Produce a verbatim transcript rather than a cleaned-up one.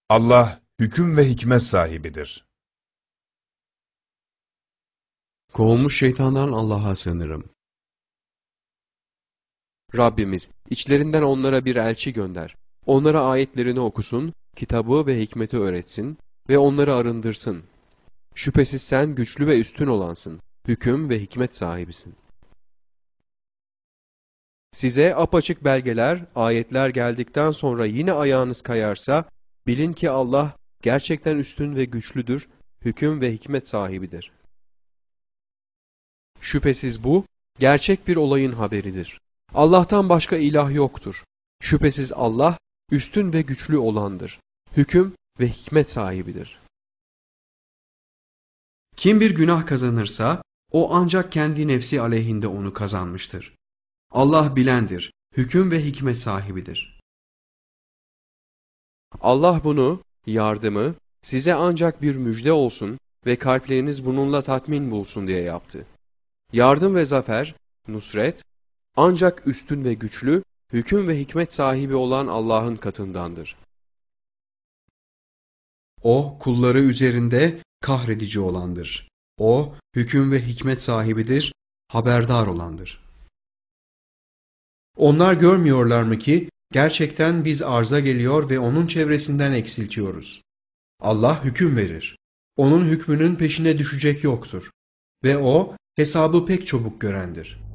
Allah hüküm ve hikmet sahibidir. Kovulmuş şeytandan Allah'a sığınırım. Rabbimiz, içlerinden onlara bir elçi gönder. Onlara ayetlerini okusun, kitabı ve hikmeti öğretsin ve onları arındırsın. Şüphesiz sen güçlü ve üstün olansın, hüküm ve hikmet sahibisin. Size apaçık belgeler, ayetler geldikten sonra yine ayağınız kayarsa, bilin ki Allah gerçekten üstün ve güçlüdür, hüküm ve hikmet sahibidir. Şüphesiz bu, gerçek bir olayın haberidir. Allah'tan başka ilah yoktur. Şüphesiz Allah, üstün ve güçlü olandır. Hüküm ve hikmet sahibidir. Kim bir günah kazanırsa, o ancak kendi nefsi aleyhinde onu kazanmıştır. Allah bilendir, hüküm ve hikmet sahibidir. Allah bunu, yardımı, size ancak bir müjde olsun ve kalpleriniz bununla tatmin bulsun diye yaptı. Yardım ve zafer, nusret, ancak üstün ve güçlü, hüküm ve hikmet sahibi olan Allah'ın katındandır. O, kulları üzerinde kahredici olandır. O, hüküm ve hikmet sahibidir, haberdar olandır. Onlar görmüyorlar mı ki, gerçekten biz arza geliyor ve onun çevresinden eksiltiyoruz. Allah hüküm verir. Onun hükmünün peşine düşecek yoktur. Ve o, hesabı pek çabuk görendir.